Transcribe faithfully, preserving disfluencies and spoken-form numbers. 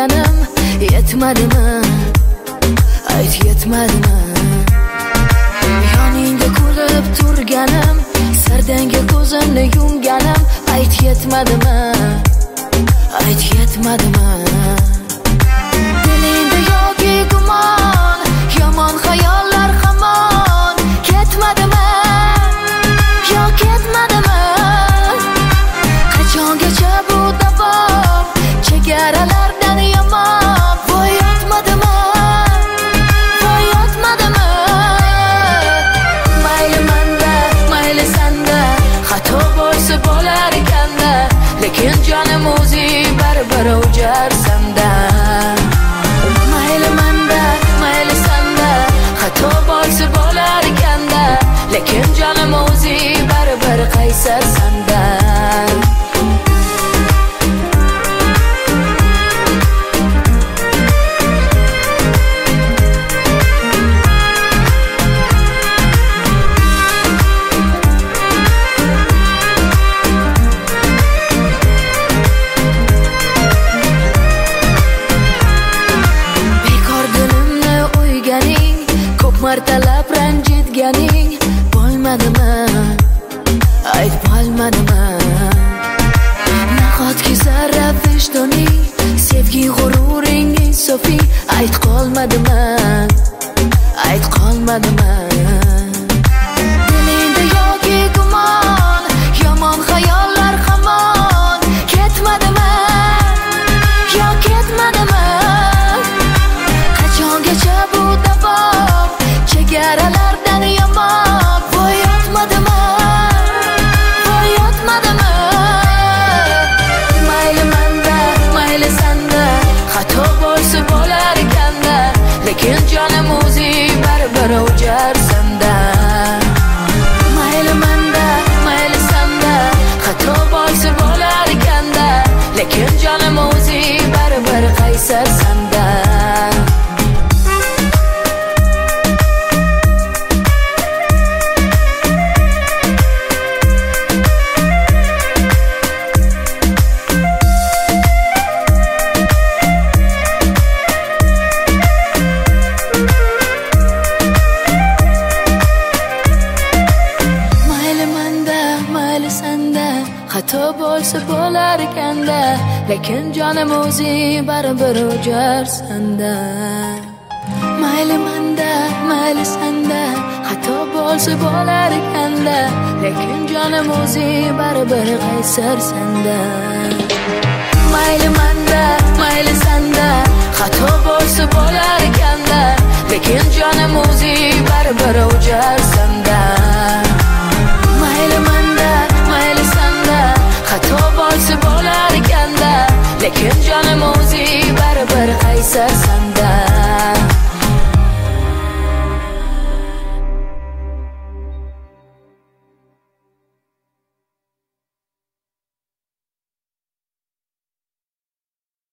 turganim yetmadimi? Ayt yetmadimi? Yoningda ko'rib turganim, sardanga ko'zimni yumganim, ayt yetmadimi? Ayt yetmadimi? Dilingda yoki gumon, yomon xayollar hamon ketmadimi? Yo ketmadimi? Qachongacha bu davom, chegaralardan yomon, voy yotmadimi? Voy yotmadimi? Mayli manda, mayli sanda, xato bo'lsa bo'lar ekanda, lekin jonim o'zing baribir o'jarsanda. Mayli manda, mayli sanda, xato bo'lsa bo'lar ekanda, lekin jonim o'zing baribir qaysarsanda. Martalab ranjitganing bo'lmadimi? Ayt bo'lmadimi? Nahotki zarra vijdoning, sevgi g'ururing insofiy, ayt qolmadimi? Ayt qolmadimi? Dilingda yoki gumon, yomon xayollar hamon ketmadimi? Yo ketmadimi? Qachongacha bu davom, chegaralardan yomon, voy yotmadimi? Voy yotmadimi? Mayli manda, mayli sanda, xato bo'lsa bo'lar ekanda, lekin jonim o'zing baribir o'jarsanda. Mayli manda, mayli sanda, xato bo'lsa bo'lar ekanda, lekin jonim o'zing baribir qaysarsanda. Xato bo'lsa bo'lar ekanda, lekin jonim o'zing baribir o'jarsanda. Mayli manda, mayli sanda, xato bo'lsa bo'lar ekanda, lekin jonim o'zing baribir qaysarsanda. Mayli manda, mayli sanda, xato bo'lsa bo'lar ekanda, lekin jonim o'zing baribir o'jarsanda. Mayli manda, mayli sanda, xato bo'lsa bo'lar ekanda, lekin jonim o'zing baribir qaysar